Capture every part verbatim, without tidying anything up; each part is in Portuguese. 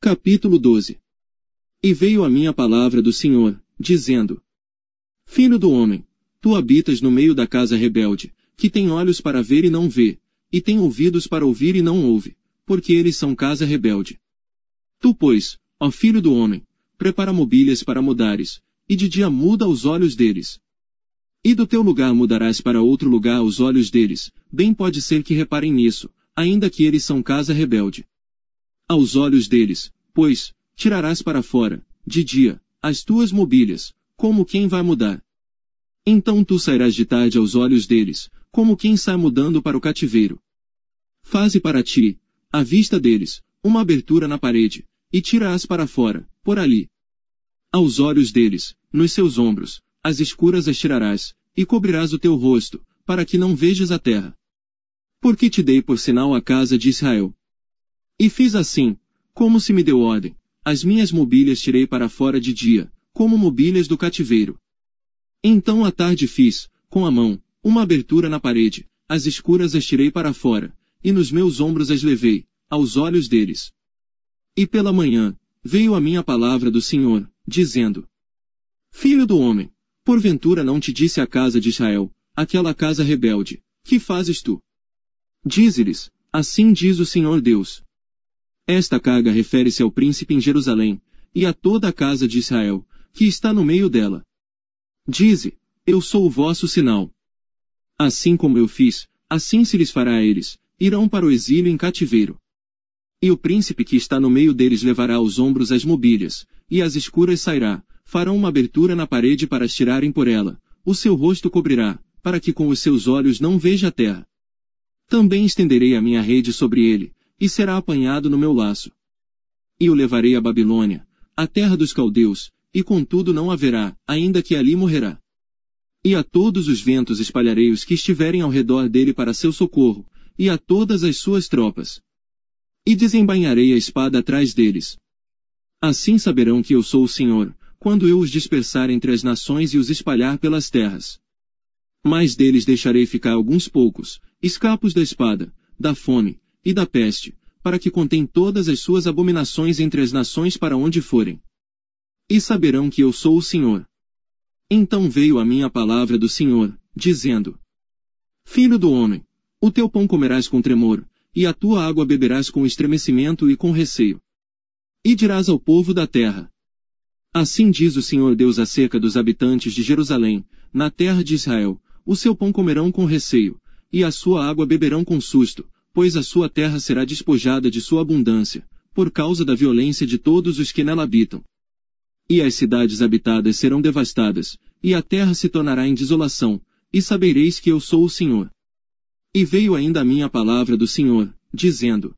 Capítulo doze. E veio a mim a palavra do Senhor, dizendo: Filho do homem, tu habitas no meio da casa rebelde, que tem olhos para ver e não vê, e tem ouvidos para ouvir e não ouve, porque eles são casa rebelde. Tu, pois, ó filho do homem, prepara mobílias para mudares, e de dia muda os olhos deles. E do teu lugar mudarás para outro lugar os olhos deles, bem pode ser que reparem nisso, ainda que eles são casa rebelde. Aos olhos deles, pois, tirarás para fora, de dia, as tuas mobílias, como quem vai mudar. Então tu sairás de tarde aos olhos deles, como quem sai mudando para o cativeiro. Faze para ti, à vista deles, uma abertura na parede, e tira-as para fora, por ali. Aos olhos deles, nos seus ombros, as escuras as tirarás, e cobrirás o teu rosto, para que não vejas a terra. Porque te dei por sinal a casa de Israel. E fiz assim, como se me deu ordem, as minhas mobílias tirei para fora de dia, como mobílias do cativeiro. Então à tarde fiz, com a mão, uma abertura na parede, as escuras as tirei para fora, e nos meus ombros as levei, aos olhos deles. E pela manhã, veio a mim a palavra do Senhor, dizendo: Filho do homem, porventura não te disse a casa de Israel, aquela casa rebelde, que fazes tu? Dize-lhes, assim diz o Senhor Deus. Esta carga refere-se ao príncipe em Jerusalém, e a toda a casa de Israel, que está no meio dela. Dize, eu sou o vosso sinal. Assim como eu fiz, assim se lhes fará a eles, irão para o exílio em cativeiro. E o príncipe que está no meio deles levará aos ombros as mobílias, e as escuras sairá, farão uma abertura na parede para as tirarem por ela, o seu rosto cobrirá, para que com os seus olhos não veja a terra. Também estenderei a minha rede sobre ele, e será apanhado no meu laço. E o levarei à Babilônia, a terra dos caldeus, e contudo não haverá, ainda que ali morrerá. E a todos os ventos espalharei os que estiverem ao redor dele para seu socorro, e a todas as suas tropas. E desembainharei a espada atrás deles. Assim saberão que eu sou o Senhor, quando eu os dispersar entre as nações e os espalhar pelas terras. Mas deles deixarei ficar alguns poucos, escapos da espada, da fome, e da peste, para que contém todas as suas abominações entre as nações para onde forem. E saberão que eu sou o Senhor. Então veio a mim a palavra do Senhor, dizendo: Filho do homem, o teu pão comerás com tremor, e a tua água beberás com estremecimento e com receio. E dirás ao povo da terra: Assim diz o Senhor Deus acerca dos habitantes de Jerusalém, na terra de Israel, o seu pão comerão com receio, e a sua água beberão com susto, pois a sua terra será despojada de sua abundância, por causa da violência de todos os que nela habitam. E as cidades habitadas serão devastadas, e a terra se tornará em desolação, e sabereis que eu sou o Senhor. E veio ainda a mim a palavra do Senhor, dizendo: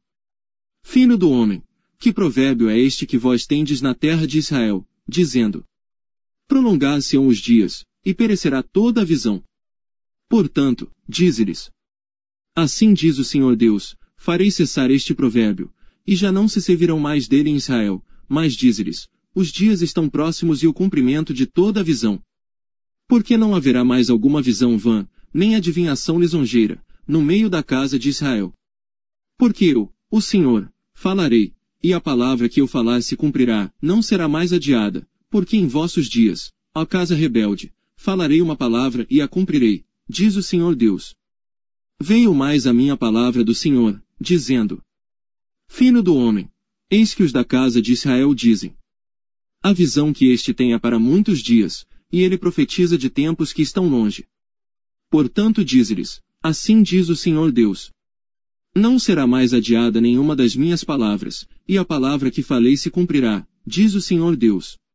Filho do homem, que provérbio é este que vós tendes na terra de Israel, dizendo: Prolongar-se-ão os dias, e perecerá toda a visão. Portanto, dize-lhes: Assim diz o Senhor Deus, farei cessar este provérbio, e já não se servirão mais dele em Israel, mas dize-lhes, os dias estão próximos e o cumprimento de toda a visão. Porque não haverá mais alguma visão vã, nem adivinhação lisonjeira, no meio da casa de Israel. Porque eu, o Senhor, falarei, e a palavra que eu falar se cumprirá, não será mais adiada, porque em vossos dias, ó casa rebelde, falarei uma palavra e a cumprirei, diz o Senhor Deus. Veio mais a mim a palavra do Senhor, dizendo: Filho do homem, eis que os da casa de Israel dizem: A visão que este tem é para muitos dias, e ele profetiza de tempos que estão longe. Portanto dize-lhes, assim diz o Senhor Deus: Não será mais adiada nenhuma das minhas palavras, e a palavra que falei se cumprirá, diz o Senhor Deus.